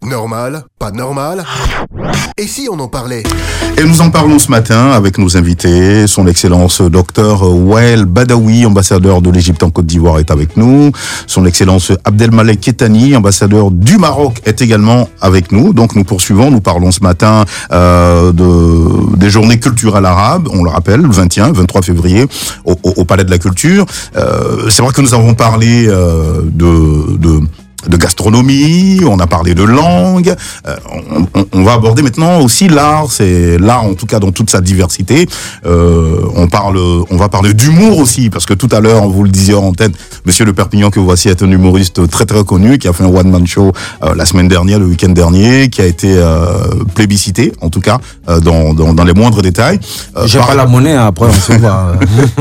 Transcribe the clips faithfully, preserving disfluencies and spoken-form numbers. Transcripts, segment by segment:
Normal, pas normal. Et si on en parlait? Et nous en parlons ce matin avec nos invités. Son Excellence Docteur Wael Badaoui, ambassadeur de l'Égypte en Côte d'Ivoire, est avec nous. Son Excellence Abdelmalek Kettani, ambassadeur du Maroc, est également avec nous. Donc nous poursuivons, nous parlons ce matin euh, de, des journées culturelles arabes, on le rappelle, le vingt et un, vingt-trois février, au, au, au Palais de la Culture. Euh, c'est vrai que nous avons parlé euh, de... de de gastronomie, on a parlé de langue, euh, on, on, on va aborder maintenant aussi l'art, c'est l'art en tout cas dans toute sa diversité. Euh, on parle, on va parler d'humour aussi, parce que tout à l'heure, vous le disiez en tête, Monsieur Le Perpignan que voici est un humoriste très très connu, qui a fait un one man show euh, la semaine dernière, le week-end dernier, qui a été euh, plébiscité, en tout cas euh, dans, dans dans les moindres détails. Euh, J'ai par... pas la monnaie, hein, après on se voit.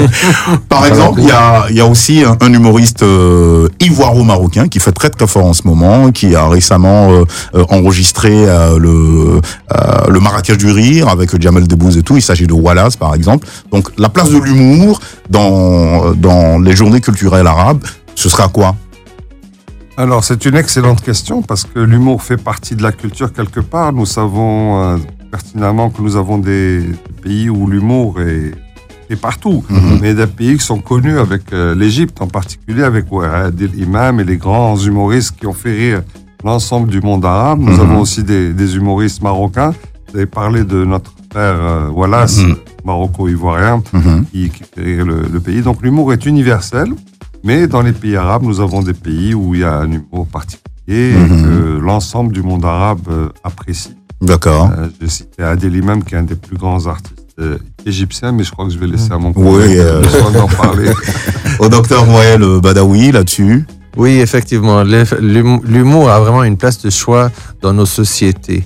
Par exemple, il y a il y a aussi un, un humoriste euh, ivoiro-marocain qui fait très très en ce moment, qui a récemment euh, euh, enregistré euh, le euh, le Marrakech du rire avec Jamel Debbouze et tout. Il s'agit de Wallace par exemple. Donc la place de l'humour dans dans les journées culturelles arabes, ce sera quoi? Alors c'est une excellente question parce que l'humour fait partie de la culture quelque part. Nous savons euh, pertinemment que nous avons des pays où l'humour est et partout, mm-hmm. mais des pays qui sont connus avec euh, l'Égypte en particulier, avec Adil Imam et les grands humoristes qui ont fait rire l'ensemble du monde arabe. Nous mm-hmm. avons aussi des, des humoristes marocains. Vous avez parlé de notre frère euh, Wallace, mm-hmm. maroco-ivoirien, mm-hmm. qui, qui fait rire le, le pays. Donc l'humour est universel, mais dans les pays arabes, nous avons des pays où il y a un humour particulier mm-hmm. et que l'ensemble du monde arabe euh, apprécie. D'accord. Euh, j'ai cité Adil Imam, qui est un des plus grands artistes Euh, égyptien, mais je crois que je vais laisser à mon collègue oui, euh... d'en parler. Au docteur Wael Badaoui, là-dessus. Oui, effectivement. L'humour a vraiment une place de choix dans nos sociétés.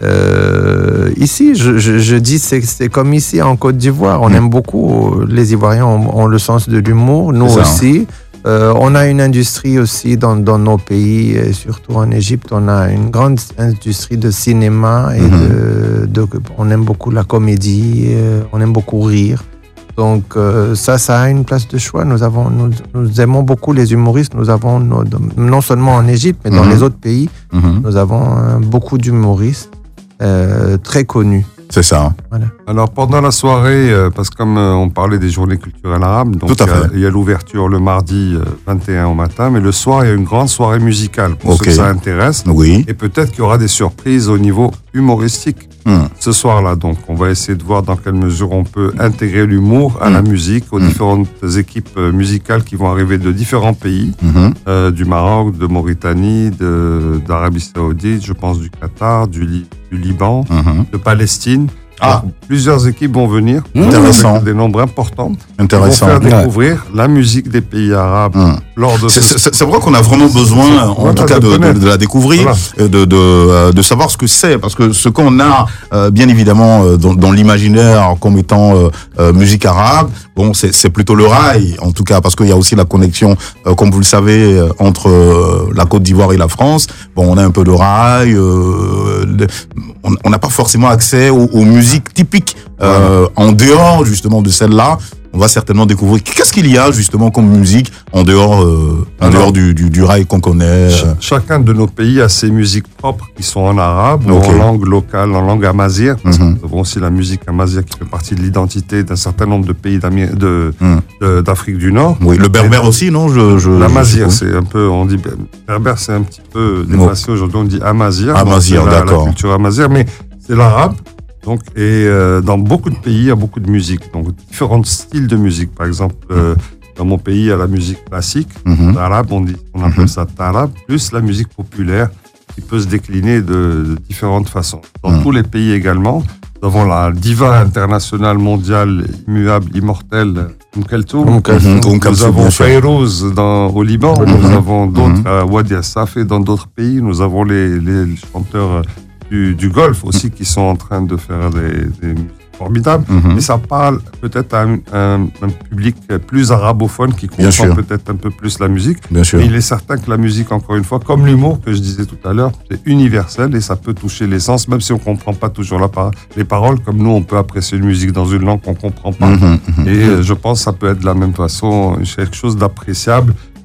Euh, ici, je, je, je dis, c'est, c'est comme ici en Côte d'Ivoire. On mmh. aime beaucoup, les Ivoiriens ont, ont le sens de l'humour, nous ça, aussi. Hein. Euh, on a une industrie aussi dans, dans nos pays, et surtout en Égypte, on a une grande industrie de cinéma et mm-hmm. de, de, on aime beaucoup la comédie, euh, on aime beaucoup rire. Donc euh, ça, ça a une place de choix. Nous avons, nous, nous aimons beaucoup les humoristes. Nous avons nos, non seulement en Égypte, mais dans mm-hmm. les autres pays, mm-hmm. nous avons euh, beaucoup d'humoristes euh, très connus. C'est ça. Voilà. Alors pendant la soirée, euh, parce que comme euh, on parlait des journées culturelles arabes, donc il y, y a l'ouverture le mardi euh, vingt et un au matin, mais le soir il y a une grande soirée musicale pour okay. ceux que ça intéresse. Oui. Et peut-être qu'il y aura des surprises au niveau humoristique mm. ce soir-là. Donc on va essayer de voir dans quelle mesure on peut intégrer l'humour à mm. la musique, aux mm. différentes équipes musicales qui vont arriver de différents pays, mm-hmm. euh, du Maroc, de Mauritanie, de, d'Arabie Saoudite, je pense du Qatar, du, Li- du Liban, mm-hmm. de Palestine. Ah. Donc, plusieurs équipes vont venir, intéressant. Avec des nombres importants, intéressant. Vont faire découvrir ouais. la musique des pays arabes hum. lors de c'est, ce... c'est, c'est vrai qu'on a vraiment besoin, en voilà, tout cas, de, de, de la découvrir, voilà. de, de, euh, de savoir ce que c'est, parce que ce qu'on a, euh, bien évidemment, euh, dans, dans l'imaginaire comme étant euh, euh, musique arabe, bon, c'est, c'est plutôt le rail, en tout cas, parce qu'il y a aussi la connexion, euh, comme vous le savez, euh, entre euh, la Côte d'Ivoire et la France. Bon, on a un peu de rail, euh, de, on n'a pas forcément accès aux, aux musiques typiques euh, en dehors justement de celle-là. On va certainement découvrir qu'est-ce qu'il y a justement comme musique en dehors, euh, en Alors, dehors du, du, du rail qu'on connaît. Ch- chacun de nos pays a ses musiques propres qui sont en arabe okay. ou en langue locale, en langue amazigh. Mm-hmm. Nous avons aussi la musique amazigh qui fait partie de l'identité d'un certain nombre de pays de, mm. de, d'Afrique du Nord. Oui, le berbère aussi, non je, je, L'amazigh, je c'est un peu, on dit berbère, c'est un petit peu dépassé oh. aujourd'hui. On dit amazigh. Amazigh, donc, d'accord. La culture amazigh, mais c'est l'arabe. Donc, et euh, dans beaucoup de pays, il y a beaucoup de musique. Donc, différents styles de musique. Par exemple, euh, dans mon pays, il y a la musique classique, mm-hmm. l'arabe, on, dit, on appelle mm-hmm. ça tarab, plus la musique populaire qui peut se décliner de, de différentes façons. Dans mm. tous les pays également, nous avons la diva internationale mondiale, immuable, immortelle, Umm Kulthum. Mm-hmm. Nous avons Fayrouz dans, au Liban. Mm-hmm. Nous avons d'autres, mm-hmm. euh, Wadi Assafé dans d'autres pays. Nous avons les, les chanteurs Du, du golf aussi qui sont en train de faire des, des musiques formidables, mm-hmm. mais ça parle peut-être à un, un, un public plus arabophone qui comprend peut-être un peu plus la musique. Bien sûr. Mais il est certain que la musique, encore une fois, comme l'humour que je disais tout à l'heure, c'est universel et ça peut toucher l'essence, même si on ne comprend pas toujours la par- les paroles, comme nous on peut apprécier une musique dans une langue qu'on ne comprend pas. Mm-hmm. Et mm-hmm. je pense que ça peut être de la même façon quelque chose d'appréciable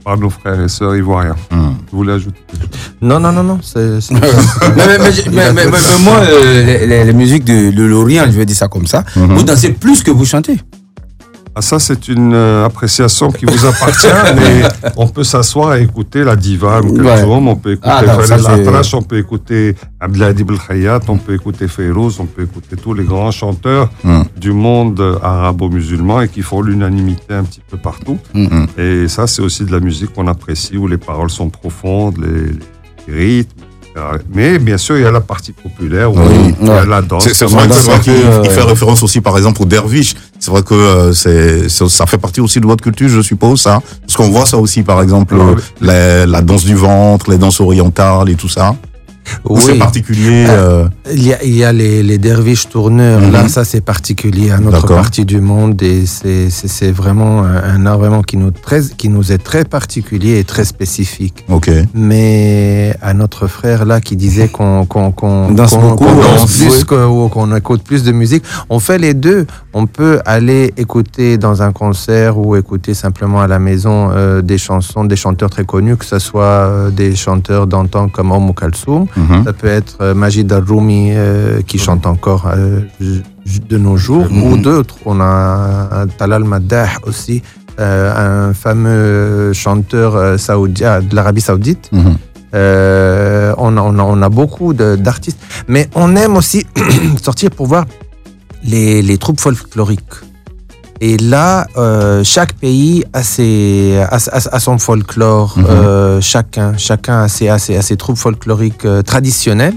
par nos frères et sœurs ivoiriens. Hum. Vous voulez ajouter quelque chose? Non, non, non, non. C'est, c'est... mais, mais, mais, mais, mais, mais moi, euh, les, les, les musiques de, de l'Orient, je vais dire ça comme ça, mm-hmm. vous dansez plus que vous chantez. Ah, ça, c'est une euh, appréciation qui vous appartient, mais on peut s'asseoir et écouter la diva, ouais. On peut écouter ah, Khaled Al-Atrash, on peut écouter Abdelhadi Belkhayat, on peut écouter Fayrouz, on peut écouter tous les grands chanteurs mm. du monde arabo-musulman et qui font l'unanimité un petit peu partout. Mm. Et ça, c'est aussi de la musique qu'on apprécie, où les paroles sont profondes, les, les rythmes. Mais bien sûr, il y a la partie populaire où oui, il y a la danse. C'est, c'est vrai, c'est vrai qu'il euh... il fait référence aussi, par exemple, au derviche. C'est vrai que euh, c'est, c'est, ça fait partie aussi de votre culture, je suppose, ça. Parce qu'on voit ça aussi, par exemple, oui. la, la danse du ventre, les danses orientales et tout ça. Oui. C'est particulier. Euh... Il y a, il y a les, les derviches tourneurs. Mm-hmm. Là, ça, c'est particulier à notre D'accord. partie du monde et c'est, c'est, c'est vraiment un, un art vraiment qui nous, très, qui nous est très particulier et très spécifique. Okay. Mais à notre frère là qui disait qu'on, qu'on, qu'on, danse qu'on, beaucoup, qu'on danse oui. plus, qu'on, qu'on écoute plus de musique, on fait les deux. On peut aller écouter dans un concert ou écouter simplement à la maison euh, des chansons, des chanteurs très connus, que ce soit euh, des chanteurs d'antan comme Oum Kalsoum. Mm-hmm. Ça peut être euh, Majid Al-Roumi euh, qui mm-hmm. chante encore euh, de nos jours, mm-hmm. ou d'autres. On a Talal Maddah aussi, euh, un fameux chanteur euh, saoudien de l'Arabie Saoudite. Mm-hmm. Euh, on, a, on, a, on a beaucoup de, d'artistes, mais on aime aussi sortir pour voir les, les troupes folkloriques. Et là, euh, chaque pays a, ses, a, a, a son folklore, mm-hmm. euh, chacun, chacun a ses, a ses, a ses troupes folkloriques euh, traditionnelles,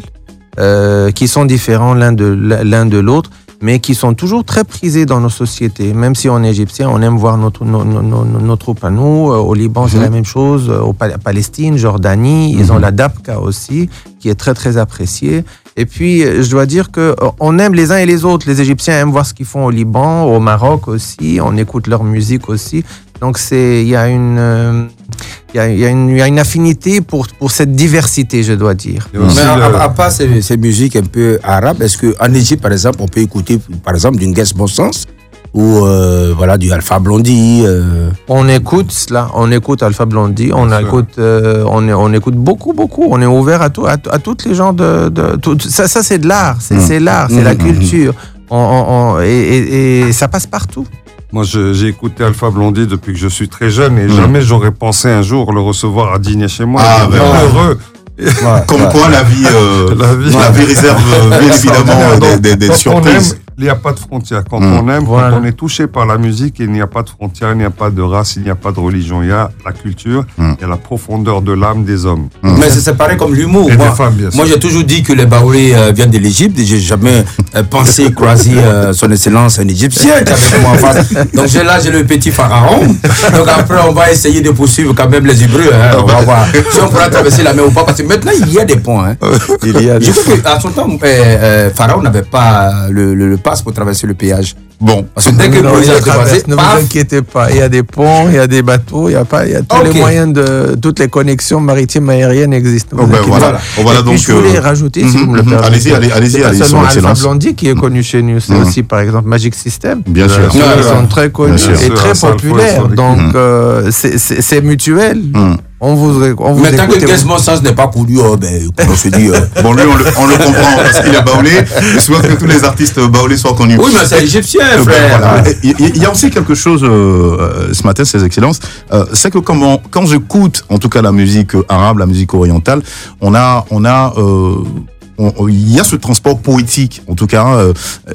euh, qui sont différents l'un de, l'un de l'autre, mais qui sont toujours très prisés dans nos sociétés. Même si on est égyptien, on aime voir nos, nos, nos, nos, nos troupes à nous. Au Liban, mm-hmm. c'est la même chose. Au Palestine, Jordanie, mm-hmm. ils ont la dabka aussi, qui est très, très appréciée. Et puis, je dois dire qu'on aime les uns et les autres. Les Égyptiens aiment voir ce qu'ils font au Liban, au Maroc aussi. On écoute leur musique aussi. Donc, c'est, il y a une, euh, il y a, il y a une, il y a une affinité pour, pour cette diversité, je dois dire. Mais à, à, à part ces, ces musiques un peu arabes, est-ce qu'en Égypte, par exemple, on peut écouter, par exemple, du Nguess Bossens ou euh, voilà, du Alpha Blondy euh... On écoute cela, on écoute Alpha Blondy, on écoute, euh, on, est, on écoute beaucoup, beaucoup. On est ouvert à, tout, à, à toutes les genres de... de tout, ça, ça, c'est de l'art, c'est, mmh. c'est l'art, c'est mmh. la culture. On, on, on, et, et, et ça passe partout. Moi, je, j'ai écouté Alpha Blondy depuis que je suis très jeune et mmh. jamais j'aurais pensé un jour le recevoir à dîner chez moi. Ah, ben heureux. Ouais, Comme ouais. quoi, la vie, euh, la vie, la vie réserve bien évidemment des, des, des surprises. Il n'y a pas de frontières. Quand mmh. on aime, voilà. quand on est touché par la musique, il n'y a pas de frontières, il n'y a pas de race, il n'y a pas de religion. Il y a la culture, mmh. il y a la profondeur de l'âme des hommes. Mmh. Mais c'est, c'est pareil comme l'humour. Et moi, des femmes, bien sûr. Moi, j'ai toujours dit que les Baoulés euh, viennent de l'Égypte. J'ai jamais euh, pensé croiser euh, son excellence un Égyptien qui avait moi en face. Donc j'ai, là, j'ai le petit pharaon. Donc après, on va essayer de poursuivre quand même les Hébreux. Hein. On va voir si on pourra traverser la mer ou pas. Parce que maintenant, il y a des ponts. Hein. Il y a des... Je trouve qu'à son temps, euh, euh, Pharaon n'avait pas le, le, le passe pour traverser le pays. Bon, parce que dès que non, vous traversé, ne vous inquiétez pas, il y a des ponts, il y a des bateaux, il y a pas, il y a tous okay. les moyens de toutes les connexions maritimes aériennes existent. Oh ben voilà. On va là donc. Je voulais euh... rajouter, mm-hmm, si vous me le permettez. Allez-y, allez, allez-y, c'est allez-y. Pas seulement Alpha Blondy qui est connu chez nous, c'est mm-hmm. aussi par exemple Magic System. Bien sûr. Ils ouais, sont ouais. très connus et très populaires, donc mm-hmm. euh, c'est, c'est, c'est mutuel. Mm. On vous, on vous mais tant que Nguess Bossens n'est pas connu, oh, ben, on se dit. Euh... Bon, lui, on le, on le comprend parce qu'il est baoulé. Je souhaite que tous les artistes baoulés soient connus. Oui, mais c'est égyptien, frère. Ben, voilà. il, il y a aussi quelque chose euh, ce matin, Ses Excellences. Euh, c'est que quand, on, quand j'écoute, en tout cas, la musique arabe, la musique orientale, on a, on a. Euh, il y a ce transport poétique, en tout cas, euh,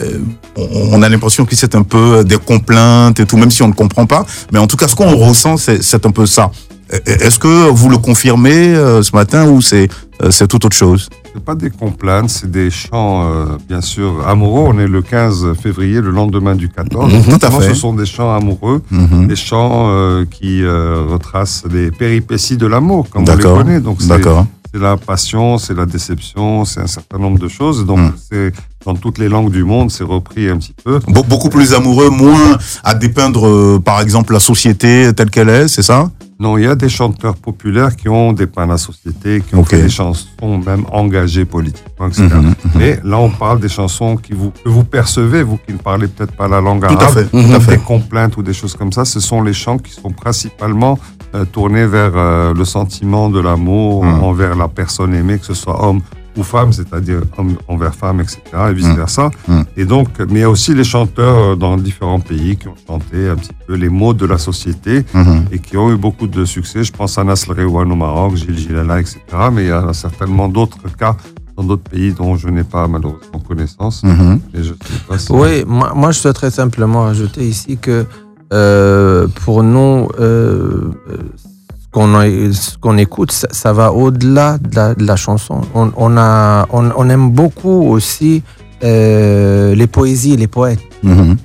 on a l'impression que c'est un peu des complaintes et tout, même si on ne comprend pas. Mais en tout cas, ce qu'on ressent, c'est, c'est un peu ça. Est-ce que vous le confirmez euh, ce matin ou c'est, euh, c'est tout autre chose? C'est pas des complaintes, c'est des chants, euh, bien sûr, amoureux. On est le quinze février, le lendemain du quatorze. Mmh, tout à fait. Ce sont des chants amoureux, mmh. des chants euh, qui euh, retracent les péripéties de l'amour, comme D'accord. on les connaît. Donc c'est, D'accord. c'est la passion, c'est la déception, c'est un certain nombre de choses. Donc mmh. c'est dans toutes les langues du monde, c'est repris un petit peu. Be- beaucoup plus amoureux, moins à dépeindre, euh, par exemple, la société telle qu'elle est, c'est ça? Non, il y a des chanteurs populaires qui ont dépeint la société, qui ont Okay. fait des chansons même engagées politiquement, et cetera. Mhm, mhm. Mais là, on parle des chansons qui vous, que vous percevez, vous qui ne parlez peut-être pas la langue Tout à arabe, fait, tout à des fait. complaintes ou des choses comme ça. Ce sont les chants qui sont principalement euh, tournés vers euh, le sentiment de l'amour Mhm. envers la personne aimée, que ce soit homme ou femme, c'est-à-dire homme envers femme, et cetera, et vice-versa. Mm. Et donc, mais il y a aussi les chanteurs dans différents pays qui ont chanté un petit peu les mots de la société Mhm. et qui ont eu beaucoup de succès. Je pense à Nasl Rewan au Maroc, Gilles Gilala, et cetera. Mais il y a certainement d'autres cas dans d'autres pays dont je n'ai pas malheureusement connaissance. Mhm. Et je sais pas si... Oui, moi, moi je souhaiterais simplement ajouter ici que euh, pour nous, euh, ce qu'on a- ce qu'on écoute, ça, ça va au-delà de la, de la chanson. On, on, a, on, on aime beaucoup aussi euh, les poésies et les poètes. Mhm.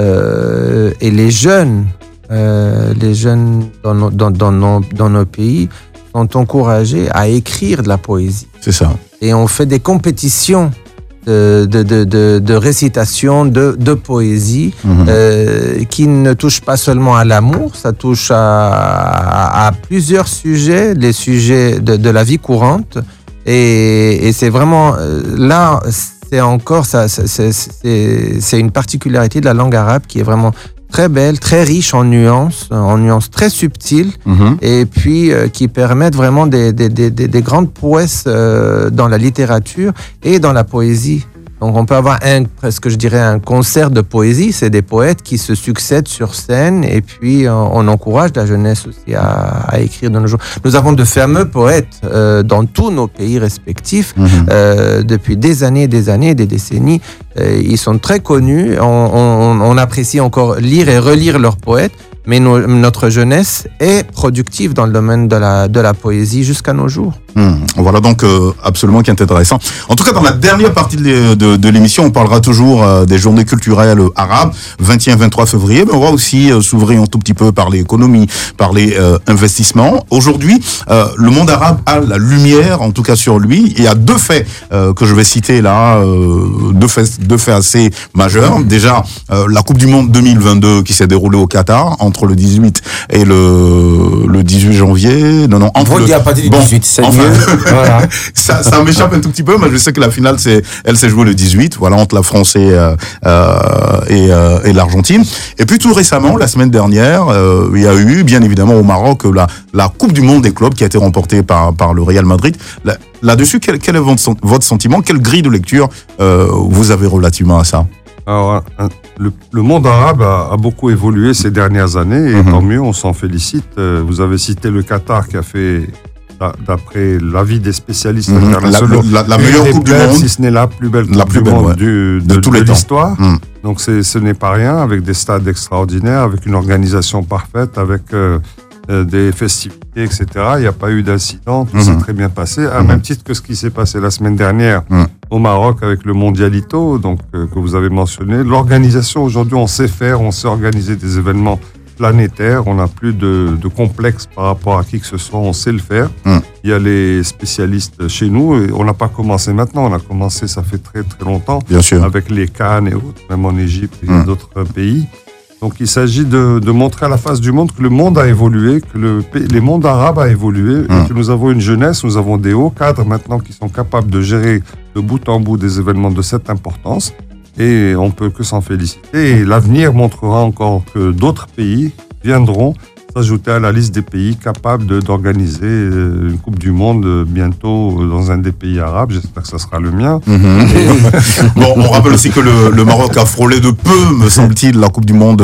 Euh, et les jeunes, euh, les jeunes dans nos, dans, dans, nos, dans nos pays sont encouragés à écrire de la poésie. C'est ça. Et on fait des compétitions de, de, de, de, de récitation, de, de poésie, Mhm. euh, qui ne touchent pas seulement à l'amour, ça touche à, à, à plusieurs sujets, les sujets de, de la vie courante. Et, et c'est vraiment euh, là, c'est encore ça, c'est, c'est, c'est, c'est une particularité de la langue arabe qui est vraiment très belle, très riche en nuances, en nuances très subtiles, Mhm. et puis euh, qui permettent vraiment des, des, des, des, des grandes prouesses euh, dans la littérature et dans la poésie. Donc on peut avoir un, presque je dirais, un concert de poésie, c'est des poètes qui se succèdent sur scène, et puis on, on encourage la jeunesse aussi à, à écrire de nos jours. Nous avons de fameux poètes euh, dans tous nos pays respectifs, Mhm. euh, depuis des années, des années, des décennies. Euh, ils sont très connus, on, on, on apprécie encore lire et relire leurs poètes, mais no- notre jeunesse est productive dans le domaine de la, de la poésie jusqu'à nos jours. Hmm. Voilà donc euh, absolument qui est intéressant. En tout cas, dans la dernière partie de, l'é- de, de l'émission, on parlera toujours euh, des journées culturelles arabes, vingt et un vingt-trois février, mais on va aussi euh, s'ouvrir un tout petit peu par l'économie, par les euh, investissements. Aujourd'hui, euh, le monde arabe a la lumière, en tout cas sur lui. Il y a deux faits euh, que je vais citer là, euh, deux faits, deux faits assez majeurs. Déjà, euh, la Coupe du Monde deux mille vingt-deux qui s'est déroulée au Qatar entre le dix-huit et le, le dix-huit janvier. Non, non, entre On le, dit à partir du bon, dix-huit, c'est enfin, mieux. Voilà. ça, ça m'échappe un tout petit peu, mais je sais que la finale, c'est, elle s'est jouée le dix-huit, voilà, entre la France et, euh, euh, et, euh, et l'Argentine. Et puis tout récemment, la semaine dernière, euh, il y a eu, bien évidemment, au Maroc, la, la Coupe du Monde des clubs qui a été remportée par, par le Real Madrid. Là, là-dessus, quel, quel est votre, sen- votre sentiment? Quelle grille de lecture euh, vous avez relativement à ça? Alors, un- le, le monde arabe a, a beaucoup évolué ces dernières années, et Mhm. tant mieux, on s'en félicite. Euh, Vous avez cité le Qatar qui a fait, d'a- d'après l'avis des spécialistes Mhm. internationaux, La- la- la une meilleure des Coupe du belles, monde. si ce n'est la plus belle La Coupe plus du belle, monde ouais. du- De de, tous de les temps. l'histoire. Mhm. Donc c'est, ce n'est pas rien, avec des stades extraordinaires, avec une organisation parfaite, avec euh, euh, des festivités, et cetera. Il n'y a pas eu d'incident, tout Mhm. s'est très bien passé, à Mhm. même titre que ce qui s'est passé la semaine dernière Mhm. au Maroc avec le Mondialito, donc euh, que vous avez mentionné. L'organisation, aujourd'hui, on sait faire, on sait organiser des événements planétaires, on n'a plus de, de complexe par rapport à qui que ce soit, on sait le faire. Mhm. Il y a les spécialistes chez nous, et on n'a pas commencé maintenant, on a commencé, ça fait très très longtemps, Bien sûr. avec les Cannes et autres, même en Égypte et Mm. d'autres pays. Donc il s'agit de, de montrer à la face du monde que le monde a évolué, que le, pays- les mondes arabes a évolué, Mm. et que nous avons une jeunesse, nous avons des hauts cadres maintenant qui sont capables de gérer de bout en bout des événements de cette importance. Et on peut que s'en féliciter. Et l'avenir montrera encore que d'autres pays viendront s'ajouter à la liste des pays capables de- d'organiser euh, une Coupe du Monde euh, bientôt euh, dans un des pays arabes. J'espère que ça sera le mien. Mhm. Bon, on rappelle aussi que le, le Maroc a frôlé de peu, me semble-t-il, la Coupe du Monde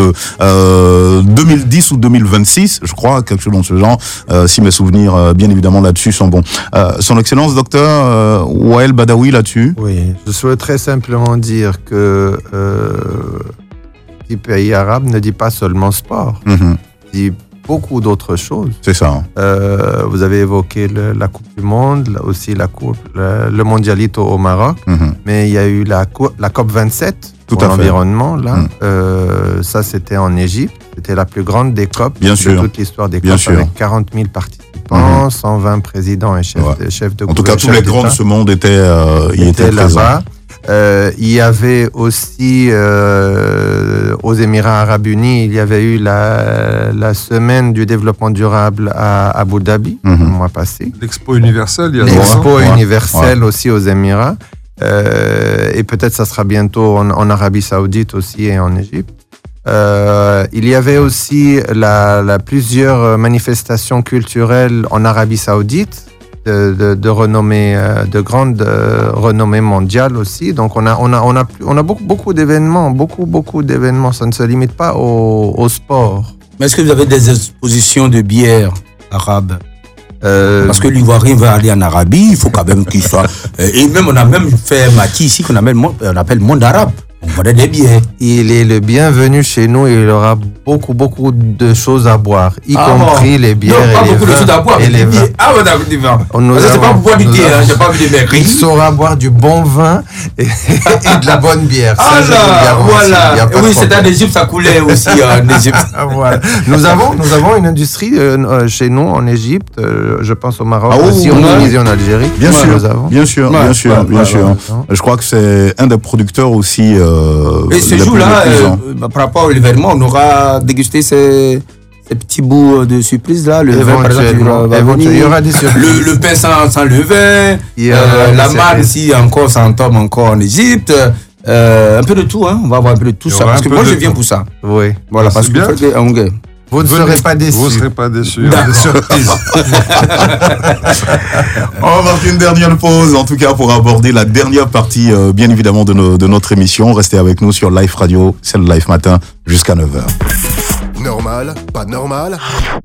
euh, deux mille dix ou deux mille vingt-six, je crois, quelque chose dans ce genre, euh, si mes souvenirs, euh, bien évidemment, là-dessus sont bons. Euh, Son Excellence, docteur euh, Wael Badawi, là-dessus. Oui, je souhaiterais simplement dire que euh, petit pays arabe ne dit pas seulement sport, Mhm. dit beaucoup d'autres choses. C'est ça. Euh, vous avez évoqué le- la Coupe du Monde, là aussi la coupe, le, le Mondialito au Maroc, Mhm. mais il y a eu la, cou- la COP vingt-sept Tout pour à fait. l'environnement. Là, Mm. Euh, ça c'était en Égypte. C'était la plus grande des COP Bien de sûr. toute l'histoire des Bien COP, sûr. avec quarante mille participants, cent vingt présidents et chefs, Ouais. de, chefs de En tout cas, tous chefs les grands de d'État ce monde étaient, euh, y étaient étaient présents. là-bas. Euh, il y avait aussi euh, aux Émirats Arabes Unis, il y avait eu la, la semaine du développement durable à Abu Dhabi, Mhm. le mois passé. L'expo universelle, il y a L'expo Ouais, universelle ouais. aussi aux Émirats. Euh, et peut-être ça sera bientôt en, en Arabie Saoudite aussi et en Égypte. Euh, il y avait aussi la, la plusieurs manifestations culturelles en Arabie Saoudite de, de, de renommée, euh, de grande euh, renommée mondiale aussi. Donc on a, on a, on a, on a beaucoup, beaucoup d'événements, beaucoup, beaucoup d'événements. Ça ne se limite pas au, au sport. Mais est-ce que vous avez des expositions de bières arabes? Euh, Parce que l'Ivoirien va aller en Arabie, il faut quand même qu'il soit. euh, Et même, on a même fait un maquis ici qu'on appelle, mon- on appelle Monde Arabe. On vendait des bières. il est le bienvenu chez nous et il aura beaucoup, beaucoup de choses à boire, y Ah, compris bon. les bières Non, et pas les beaucoup de vins. choses à boire, et mais les des vins. bières. Ah, ouais, d'accord, des vins. On- nous Parce que c'est avons- pas pour boire du nous thé, hein, avons- j'ai pas vu des mecs. Il saura boire du bon vin et, et de la bonne bière. Ça, Ah je vous le là, garantis. Il y voilà. a pas de Oui, c'est en problème. Égypte, ça coulait aussi en Égypte. Ah, voilà. Nous avons, nous avons une industrie euh, euh, chez nous en Égypte, euh, je pense au Maroc, Ah, oh, aussi en ouais. Tunisie, en Algérie. Bien Ouais, sûr, nous avons. bien sûr, Ouais, bien sûr, ouais, bien ouais, sûr. ouais. Je crois que c'est un des producteurs aussi. Euh, Et ce les jour-là, plus- les plus euh, en- bah, par rapport à l'événement, on aura dégusté ces, ces petits bouts de surprise là. Le vin, par exemple, Éventuellement, va éventuellement, il y venir. aura des surprises. Le, le pain sans, sans levain, Il y aura euh, des la surprises. manne ici encore sans tome encore en Égypte. Euh, un peu de tout, hein. On va avoir un peu de tout Il y ça. aura Parce un que peu moi, de je viens tout. pour ça. Oui. Voilà, Ah, parce c'est que bien. faut que- on- Vous ne Venez, serez pas déçus. Vous ne serez pas déçus. Il y aura des surprises. On va marquer une dernière pause, en tout cas pour aborder la dernière partie, euh, bien évidemment, de, nos- de notre émission. Restez avec nous sur Live Radio, c'est le Live Matin, jusqu'à neuf heures. Normal, pas normal.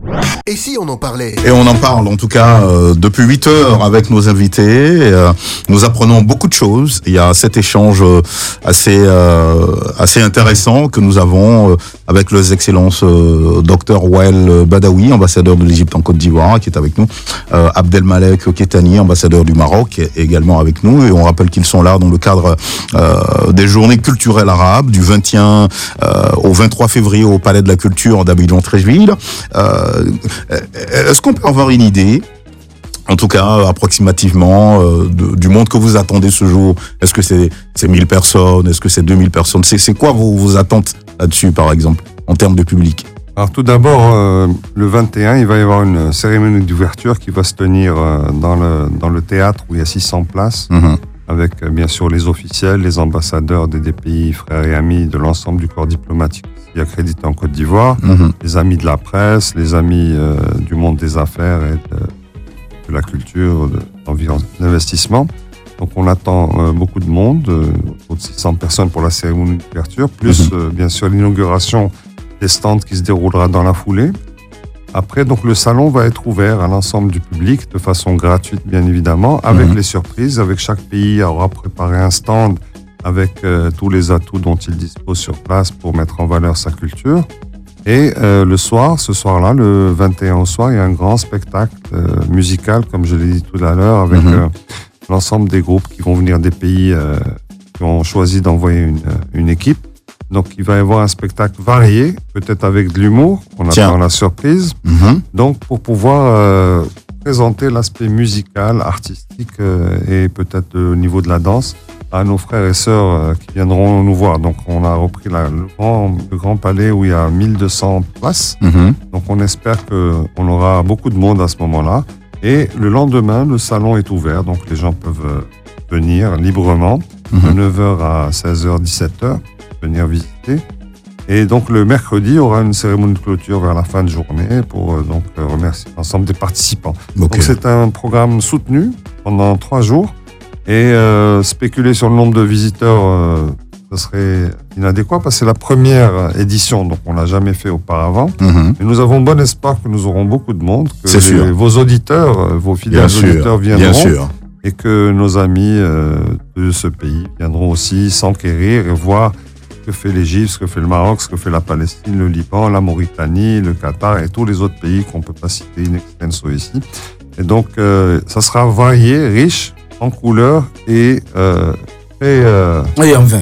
Et si on en parlait? Et on en parle, en tout cas, euh, depuis huit heures avec nos invités. Euh, nous apprenons beaucoup de choses. Il y a cet échange euh, assez euh, assez intéressant que nous avons euh, avec les excellences euh, docteur Wael Badawi, ambassadeur de l'Égypte en Côte d'Ivoire, qui est avec nous. Euh, Abdelmalek Kettani, ambassadeur du Maroc, est également avec nous. Et on rappelle qu'ils sont là dans le cadre euh, des journées culturelles arabes du vingt et un euh, au vingt-trois février au Palais de la Culture d'Abidjan-Treichville. Euh, Est-ce qu'on peut avoir une idée, en tout cas approximativement, euh, de- du monde que vous attendez ce jour? Est-ce que c'est c'est mille personnes? Est-ce que c'est deux mille personnes? C'est c'est quoi vos, vos attentes là-dessus, par exemple, en termes de public? Alors tout d'abord, euh, le vingt et un, il va y avoir une cérémonie d'ouverture qui va se tenir euh, dans, le, dans le théâtre où il y a six cents places, Mhm. avec euh, bien sûr les officiels, les ambassadeurs des, des pays frères et amis de l'ensemble du corps diplomatique ici accrédité en Côte d'Ivoire, Mhm. les amis de la presse, les amis euh, du monde des affaires et de, de la culture, de l'environnement, d'investissement. Donc on attend euh, beaucoup de monde, euh, autour de six cents personnes pour la cérémonie d'ouverture, plus Mhm. euh, bien sûr l'inauguration des stands qui se déroulera dans la foulée. Après, donc le salon va être ouvert à l'ensemble du public de façon gratuite, bien évidemment, avec Mhm. les surprises. Avec chaque pays aura préparé un stand avec euh, tous les atouts dont il dispose sur place pour mettre en valeur sa culture. Et euh, le soir, ce soir-là, le vingt et un au soir, il y a un grand spectacle euh, musical, comme je l'ai dit tout à l'heure, avec Mhm. euh, l'ensemble des groupes qui vont venir des pays euh, qui ont choisi d'envoyer une, euh, une équipe. Donc, il va y avoir un spectacle varié, peut-être avec de l'humour. On Tiens. attend la surprise. Mhm. Donc, pour pouvoir euh, présenter l'aspect musical, artistique euh, et peut-être au niveau de la danse à nos frères et sœurs euh, qui viendront nous voir. Donc, on a repris la- le, grand, le grand palais où il y a mille deux cents places. Mhm. Donc, on espère qu'on aura beaucoup de monde à ce moment-là. Et le lendemain, le salon est ouvert, donc les gens peuvent euh, venir librement de Mhm. neuf heures à seize heures, dix-sept heures, venir visiter. Et donc le mercredi, il y aura une cérémonie de clôture vers la fin de journée pour euh, donc euh, remercier l'ensemble des participants. Ok. Donc c'est un programme soutenu pendant trois jours et euh, spéculer sur le nombre de visiteurs, euh, ce serait inadéquat parce que c'est la première édition, donc on l'a jamais fait auparavant. Mhm. Et nous avons bon espoir que nous aurons beaucoup de monde, que C'est les- sûr. vos auditeurs, euh, vos fidèles Bien sûr, auditeurs viendront bien sûr. et que nos amis euh, de ce pays viendront aussi s'enquérir et voir ce que fait l'Égypte, ce que fait le Maroc, ce que fait la Palestine, le Liban, la Mauritanie, le Qatar et tous les autres pays qu'on ne peut pas citer in extenso ici. Et donc, euh, ça sera varié, riche en couleurs et euh, très, euh, Et en vin.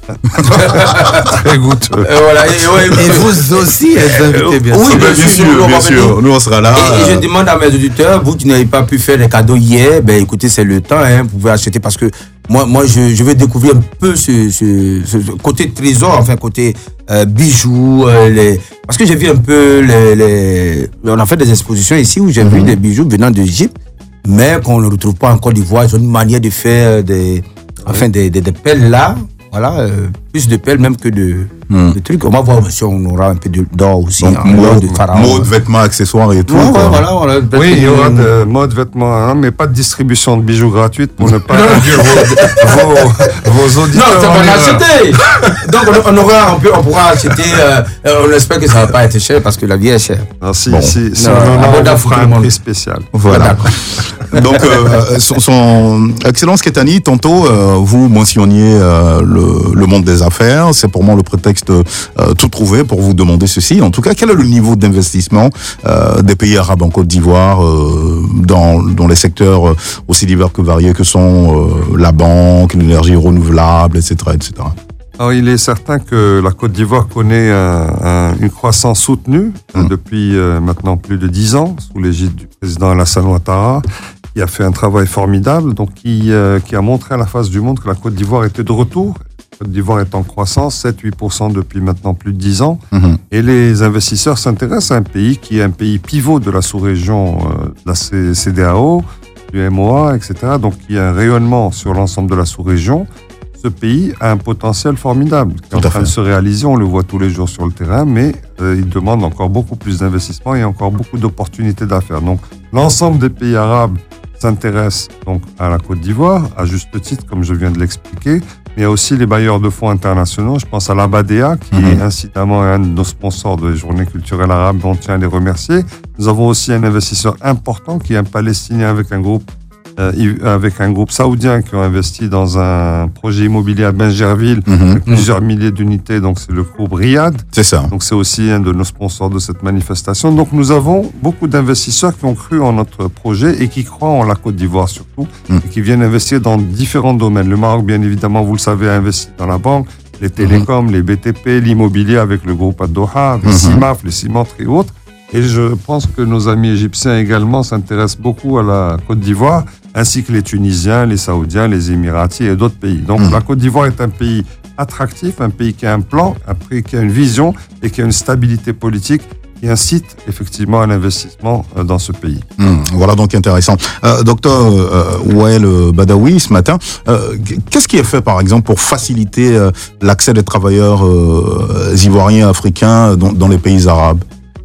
Très goûteux. Et voilà. Et, ouais, Et vous aussi êtes invités, bien Oui, sûr. bien bien sûr, sûr, nous, on bien va sûr. venir. Nous, on sera là. Et, et euh, je demande à mes auditeurs, vous qui n'avez pas pu faire les cadeaux hier, ben écoutez, c'est le temps, hein, vous pouvez acheter parce que moi, moi je, je vais découvrir un peu ce, ce, ce, ce côté trésor, enfin côté euh, bijoux, euh, les... parce que j'ai vu un peu les, les... On a fait des expositions ici où j'ai Mhm. vu des bijoux venant d'Égypte, mais qu'on ne retrouve pas en Côte d'Ivoire. Ils ont une manière de faire des, enfin des, des, des pelles là, voilà, euh, plus de pelles même que de, Mhm. de trucs. On va voir si on aura un peu de- d'or aussi, donc, hein, l'or mode, de pharaon. mode, vêtements, accessoires et tout. Ouais, ouais, quoi. voilà, voilà. Oui, il y aura de mode, vêtements, hein, mais pas de distribution de bijoux gratuite pour ne pas induire vos, vos, vos Non, auditeurs. c'est en pas erreur. l'acheter. Donc on, on aura, on, peut, on pourra acheter. Euh, euh, on espère que ça va pas être cher parce que la vie est chère. Non, si, Bon. si, si Non, on en a, abordable on pour fera tout le un monde. prix spécial. Voilà. Ah, Donc, euh, son, son Excellence Ketani, tantôt, euh, vous mentionniez euh, le, le monde des affaires. C'est pour moi le prétexte euh, tout trouvé pour vous demander ceci. En tout cas, quel est le niveau d'investissement euh, des pays arabes en Côte d'Ivoire euh, dans, dans les secteurs euh, aussi divers que variés que sont euh, la banque, l'énergie renouvelable, et cetera, et cetera. Alors, il est certain que la Côte d'Ivoire connaît un- un- une croissance soutenue euh, Mm. depuis euh, maintenant plus de dix ans, sous l'égide du président Alassane Ouattara, qui a fait un travail formidable, donc qui, euh, qui a montré à la face du monde que la Côte d'Ivoire était de retour. La Côte d'Ivoire est en croissance, sept à huit pour cent depuis maintenant plus de dix ans. Mhm. Et les investisseurs s'intéressent à un pays qui est un pays pivot de la sous-région euh, de la C- CEDEAO, du M O A, et cetera. Donc, il y a un rayonnement sur l'ensemble de la sous-région. Ce pays a un potentiel formidable qui est en Tout à train de fait. se réaliser. On le voit tous les jours sur le terrain, mais euh, il demande encore beaucoup plus d'investissement et encore beaucoup d'opportunités d'affaires. Donc, l'ensemble des pays arabes s'intéressent donc à la Côte d'Ivoire, à juste titre, comme je viens de l'expliquer. Mais il y a aussi les bailleurs de fonds internationaux. Je pense à l'Abadea, qui Mhm. est incidemment un de nos sponsors des journées culturelles arabes. On tient à les remercier. Nous avons aussi un investisseur important qui est un Palestinien avec un groupe euh, avec un groupe saoudien qui ont investi dans un projet immobilier à Bingerville, Mhm. avec plusieurs milliers d'unités. Donc, c'est le groupe Riyad. C'est ça. Donc, c'est aussi un de nos sponsors de cette manifestation. Donc, nous avons beaucoup d'investisseurs qui ont cru en notre projet et qui croient en la Côte d'Ivoire surtout, Mm. et qui viennent investir dans différents domaines. Le Maroc, bien évidemment, vous le savez, a investi dans la banque, les télécoms, les B T P, l'immobilier avec le groupe Ad-Doha, avec Mhm. CIMAF, les cimenteries et autres. Et je pense que nos amis égyptiens également s'intéressent beaucoup à la Côte d'Ivoire, ainsi que les Tunisiens, les Saoudiens, les Émiratis et d'autres pays. Donc Mhm. la Côte d'Ivoire est un pays attractif, un pays qui a un plan, un pays qui a une vision et qui a une stabilité politique qui incite effectivement à l'investissement euh, dans ce pays. Hum, voilà donc intéressant. Euh, docteur euh, Wael Badawi, ce matin, euh, qu'est-ce qui est fait par exemple pour faciliter euh, l'accès des travailleurs euh, ivoiriens, africains dans, dans les pays arabes?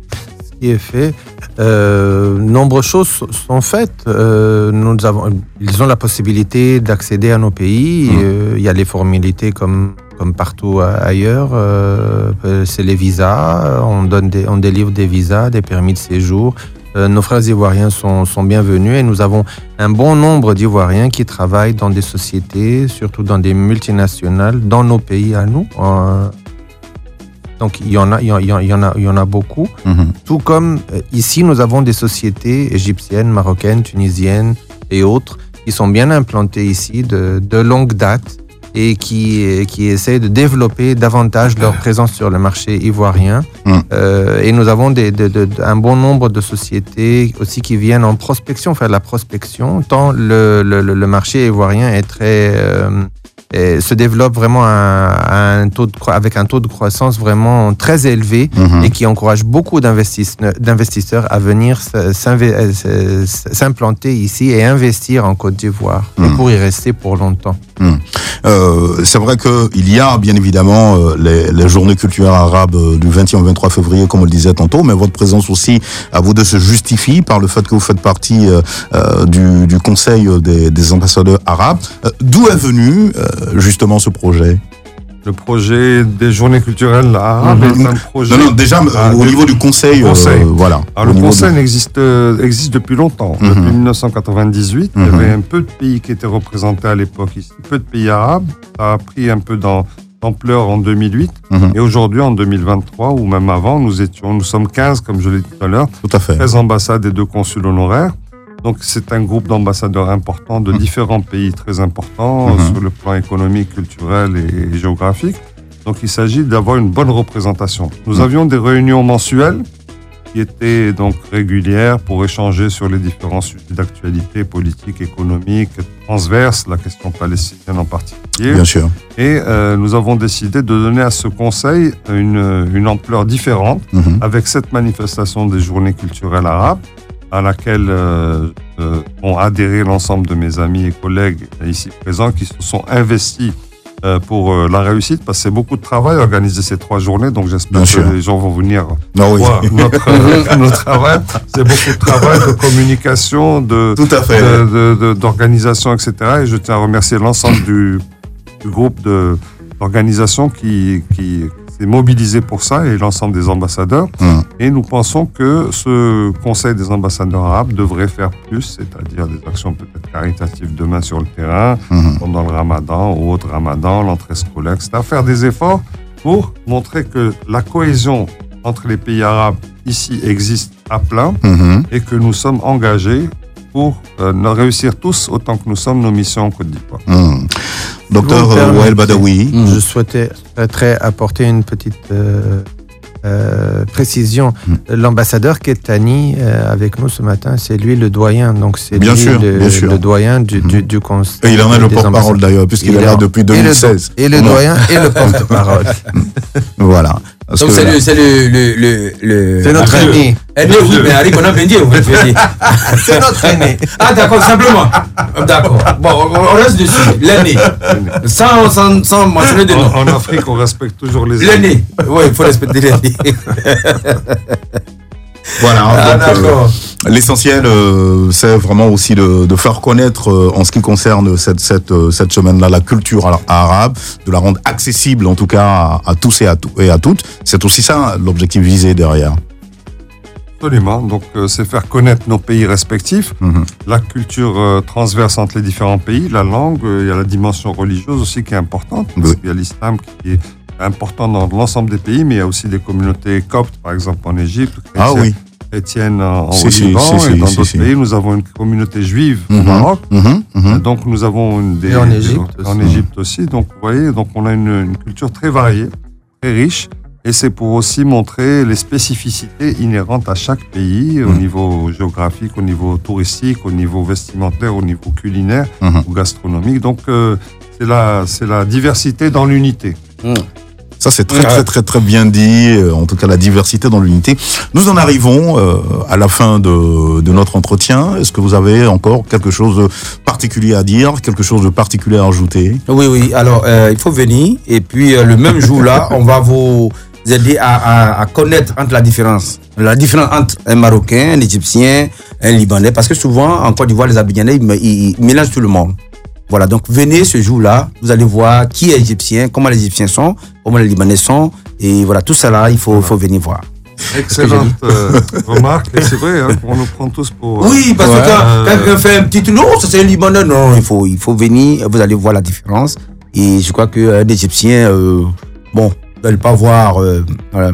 Ce qui est fait, euh, nombreuses choses sont faites. Euh, nous avons, ils ont la possibilité d'accéder à nos pays. Mmh. Euh, il y a les formalités comme comme partout ailleurs. Euh, c'est les visas. On donne, des, on délivre des visas, des permis de séjour. Euh, nos frères ivoiriens sont, sont bienvenus et nous avons un bon nombre d'Ivoiriens qui travaillent dans des sociétés, surtout dans des multinationales, dans nos pays à nous. Euh, donc il y en a, il y en, il y en a, il y en a beaucoup. Mhm. Tout comme euh, ici, nous avons des sociétés égyptiennes, marocaines, tunisiennes et autres qui sont bien implantées ici de, de longue date et qui, qui essaient de développer davantage leur présence sur le marché ivoirien. Mm. Euh, et nous avons des, de, de, un bon nombre de sociétés aussi qui viennent en prospection, faire de la prospection, tant le, le, le marché ivoirien est très... Euh, et se développe vraiment à, à un taux de, avec un taux de croissance vraiment très élevé Mhm. et qui encourage beaucoup d'investisseurs, d'investisseurs à venir s'implanter ici et investir en Côte d'Ivoire et Mhm. pour y rester pour longtemps. Hum. Euh, c'est vrai qu'il y a bien évidemment euh, les, les journées culturelles arabes euh, du vingt et un au vingt-trois février, comme on le disait tantôt, mais votre présence aussi à vous de se justifie par le fait que vous faites partie euh, euh, du, du conseil des, des ambassadeurs arabes. Euh, d'où est venu euh, justement ce projet? Le projet des journées culturelles arabes Mhm. est un projet... Non, non, déjà Ah, euh, au du- niveau du conseil, euh, conseil. voilà. Alors, Au le niveau Conseil du- existe, euh, existe depuis longtemps, Mhm. depuis dix-neuf cent quatre-vingt-dix-huit. Il y Mhm. avait un peu de pays qui étaient représentés à l'époque ici, peu de pays arabes. Ça a pris un peu d'am- d'ampleur en deux mille huit. Mhm. Et aujourd'hui, en deux mille vingt-trois, ou même avant, nous étions, nous sommes quinze, comme je l'ai dit tout à l'heure, Tout à fait. treize ambassades et deux consuls honoraires. Donc c'est un groupe d'ambassadeurs importants de différents pays très importants Mhm. sur le plan économique, culturel et géographique. Donc il s'agit d'avoir une bonne représentation. Nous avions des réunions mensuelles qui étaient donc régulières pour échanger sur les différents sujets d'actualité politique, économique, transverse, la question palestinienne en particulier. Bien sûr. Et euh, nous avons décidé de donner à ce conseil une, une ampleur différente Mhm. avec cette manifestation des journées culturelles arabes à laquelle euh, euh, ont adhéré l'ensemble de mes amis et collègues ici présents qui se sont investis euh, pour euh, la réussite, parce que c'est beaucoup de travail organiser ces trois journées, donc j'espère Bien que sûr. les gens vont venir Ah oui. voir notre, euh, notre travail. C'est beaucoup de travail, de communication, de, Tout à fait. de- de- de- d'organisation, et cetera. Et je tiens à remercier l'ensemble du, du groupe de, d'organisation qui, qui s'est mobilisé pour ça et l'ensemble des ambassadeurs. Mhm. Et nous pensons que ce Conseil des ambassadeurs arabes devrait faire plus, c'est-à-dire des actions peut-être caritatives demain sur le terrain, Mhm. pendant le ramadan ou autre ramadan, l'entrée scolaire, et cetera. Faire des efforts pour montrer que la cohésion entre les pays arabes ici existe à plein Mhm. et que nous sommes engagés pour euh, réussir tous autant que nous sommes nos missions en Côte d'Ivoire. Mhm. Docteur Vous me euh, permettez, Wael Badawi. Je souhaitais souhaiterais apporter une petite euh, euh, précision. Mm. L'ambassadeur Ketani euh, avec nous ce matin, c'est lui le doyen. Donc c'est Bien lui sûr, le, bien sûr. le doyen du, Mm. du, du conseil. Et il en est le des porte-parole ambassadeurs. d'ailleurs, puisqu'il Il est est là en- depuis et le do- deux mille seize. Et le Non. doyen et le porte-parole. Voilà. Parce Donc que c'est là- le, c'est le, le, le, le- C'est notre le- aîné. Aîné, oui, mais Harry, on a bien dit, vous pouvez dire. C'est notre aîné. Ah, d'accord, simplement. D'accord. Bon, on on reste dessus. L'aîné. Sans, sans, sans mentionner de nom. En, en Afrique, on respecte toujours les L'aîné. Oui, il faut respecter l'aîné. Voilà. Ah, donc, euh, d'accord. L'essentiel, euh, c'est vraiment aussi de, de faire connaître, euh, en ce qui concerne cette, cette, euh, cette semaine-là, la culture ara- arabe, de la rendre accessible, en tout cas, à, à tous et à, tout- et à toutes. C'est aussi ça l'objectif visé derrière. Absolument. Donc, euh, c'est faire connaître nos pays respectifs, Mhm. la culture euh, transverse entre les différents pays, la langue, euh, il y a la dimension religieuse aussi qui est importante, parce Oui. qu'il y a l'islam qui est important dans l'ensemble des pays, mais il y a aussi des communautés coptes, par exemple en Égypte, Ah chrétiennes, oui. chrétiennes en, Si, au si, Liban, si, et si, dans si, d'autres si. pays. Nous avons une communauté juive au Mhm. Maroc. Mhm. Mhm. Donc nous avons une des, Et en des- Égypte en aussi. Égypte aussi. Donc vous voyez, donc on a une, une culture très variée, très riche, et c'est pour aussi montrer les spécificités inhérentes à chaque pays au Mhm. niveau géographique, au niveau touristique, au niveau vestimentaire, au niveau culinaire Mhm. ou gastronomique. Donc euh, c'est la c'est la diversité dans l'unité. Ça, c'est très, Ouais. très, très, très bien dit. euh, En tout cas, la diversité dans l'unité. Nous en arrivons euh, à la fin de, de notre entretien. Est-ce que vous avez encore quelque chose de particulier à dire, quelque chose de particulier à ajouter? Oui, oui. Alors, euh, il faut venir. Et puis, euh, le même jour-là, on va vous aider à, à, à connaître entre la différence. La différence entre un Marocain, un Égyptien, un Libanais. Parce que souvent, en Côte d'Ivoire, les Abidjanais, ils, ils, ils mélangent tout le monde. Voilà, donc venez ce jour-là, vous allez voir qui est égyptien, comment les Égyptiens sont, comment les Libanais sont. Et voilà, tout ça là, il faut, faut venir voir. Excellente euh, remarque. Et c'est vrai, hein, on nous prend tous pour. euh, Oui, parce Ouais. que quand Euh, quelqu'un fait un petit truc, non, ça c'est un Libanais, non, il faut, il faut venir, vous allez voir la différence. Et je crois qu'un Égyptien, euh, bon, vous n'allez pas voir. Euh, voilà.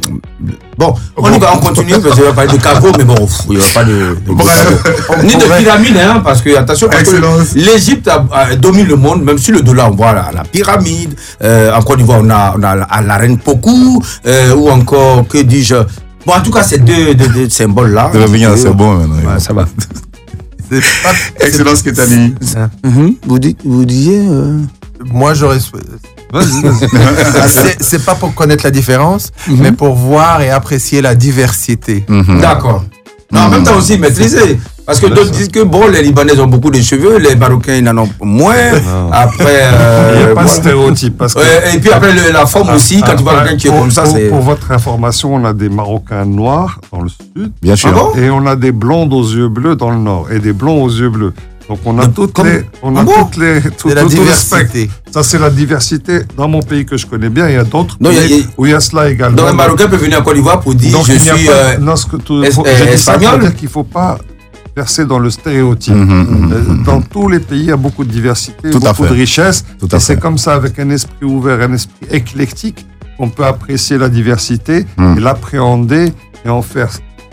Bon, on y va, on continue, parce qu'il va parler de caveau, mais bon, pff, il n'y aura pas de. de Bref. Ni de pyramide, hein, parce que, attention, parce que Excellence. l'Égypte a- a- domine le monde, même si le dollar, on voit la, la pyramide. Euh, en Côte d'Ivoire, on a, on a la, la reine Pokou, euh, ou encore, que dis-je. Bon, en tout cas, ces deux, deux, deux symboles-là. De revenir, c'est bon maintenant. Ouais, ça va. C'est pas- Excellence, Ketani. Mhm. Vous, dites, vous disiez. euh, Moi, j'aurais sou- Vas-y, vas-y. c'est c'est pas pour connaître la différence, mais pour voir et apprécier la diversité. Mhm. D'accord. Non, en Mhm. même temps aussi maîtriser. Parce que Bien d'autres sûr. disent que bon, les Libanais ont beaucoup de cheveux, les Marocains ils en ont moins. Non. Après. Il n'y euh, a pas de voilà. stéréotype. Parce que Ouais, et puis après le- la forme aussi, quand tu vois Après, quelqu'un qui est pour- comme ça, pour- c'est. Pour votre information, on a des Marocains noirs dans le sud Bien sûr. Ah bon et on a des blondes aux yeux bleus dans le nord et des blonds aux yeux bleus. Donc on a Donc, toutes comme- les, on a Ah bon toutes les, tout, C'est la tout- tout le spectre. diversité. Ça c'est la diversité dans mon pays que je connais bien. Il y a d'autres Non, il y a- pays il y a- où il y a cela également. Donc un Marocain peut venir en Côte d'Ivoire pour dire Donc, je il n'y a suis. pas, euh, non, ce que tout, es- faut- euh, j'ai dit ça pour espagnol. dire qu'il ne faut pas verser dans le stéréotype. Mhm, mhm, Euh, mhm. Dans tous les pays, il y a beaucoup de diversité, Tout à beaucoup fait. de richesse. Tout à Et c'est fait. comme ça, avec un esprit ouvert, un esprit éclectique, qu'on peut apprécier la diversité Mm. et l'appréhender et en faire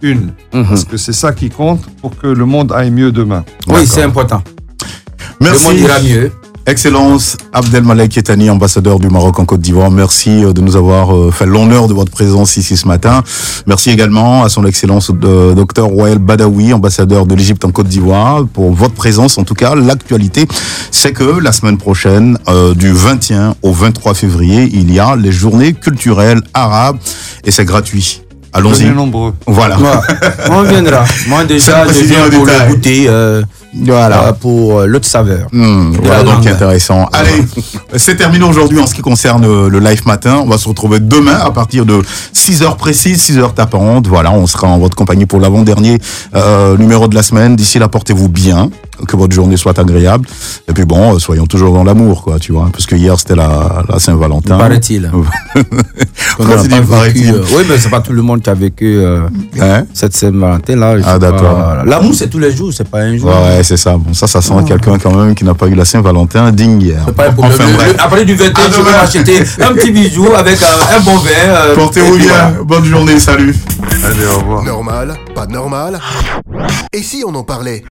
une. Mhm. Parce que c'est ça qui compte pour que le monde aille mieux demain. Oui, c'est important. Merci. Le monde ira mieux. Excellence, Abdelmalek Kettani, ambassadeur du Maroc en Côte d'Ivoire. Merci de nous avoir fait l'honneur de votre présence ici ce matin. Merci également à son Excellence de Docteur Wael Badawi, ambassadeur de l'Égypte en Côte d'Ivoire, pour votre présence. En tout cas, l'actualité, c'est que la semaine prochaine, euh, du vingt et un au vingt-trois février, il y a les journées culturelles arabes et c'est gratuit. Allons-y. Venez nombreux. Voilà. Voilà. On viendra. Moi déjà, je viens pour le goûter. Euh, Voilà. euh, pour euh, l'autre saveur. Mmh, voilà la donc langue. intéressant. Allez, c'est terminé aujourd'hui en ce qui concerne euh, le live matin. On va se retrouver demain à partir de six heures précises, six heures tapantes. Voilà, on sera en votre compagnie pour l'avant-dernier euh, numéro de la semaine. D'ici là, portez-vous bien, que votre journée soit agréable. Et puis bon, euh, soyons toujours dans l'amour, quoi, tu vois, parce que hier c'était la, la Saint-Valentin. Paraît-il. Qu'on Quand n'a tu pas dis vécu, paraît-il. euh, oui, mais c'est pas tout le monde qui a vécu euh, Hein? cette Saint-Valentin là. Ah, d'accord. Pas- L'amour c'est tous les jours, c'est pas un jour. Ouais, ouais, c'est ça. Bon, ça, ça sent quelqu'un quand même qui n'a pas eu la Saint-Valentin digne hier. C'est pas un problème. Enfin, Le- bref. le- après du vingt et un, À je vais demain. m'acheter un petit bijou avec un, un bon vin. euh, Portez-vous et puis bien. voilà. Bonne journée. Salut. Allez, au revoir. Normal, pas normal. Et si on en parlait?